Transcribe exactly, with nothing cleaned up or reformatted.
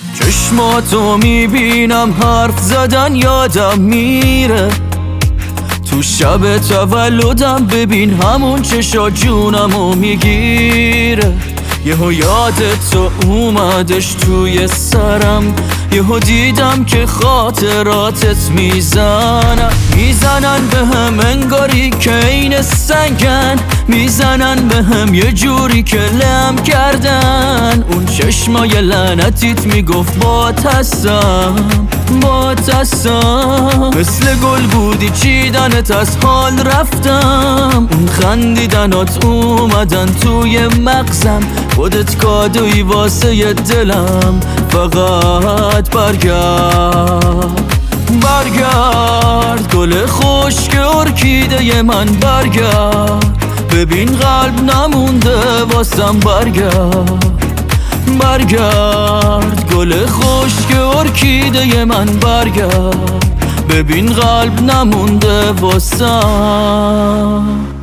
چشماتو میبینم حرف زدن یادم میره، تو شب تولدم ببین همون چشا جونمو میگیره. یهو یادت تو اومدش توی سرم، یهو دیدم که خاطراتت میزنن میزنن به هم انگاری که این سنگن، میزنن به هم یه جوری که لم کردن. اون چشمای لعنتیت میگفت بات هستم بات هستم، مثل گل بودی چیدنت از حال رفتم. اون خندیدنات اومدن توی مغزم، خودت کادوی واسه دلم، فقط برگرد برگرد گل خشک ارکیده من، برگرد ببین قلب نمونده واسم، برگرد برگرد گل خشک ارکیده من، برگرد ببین قلب نمونده واسم.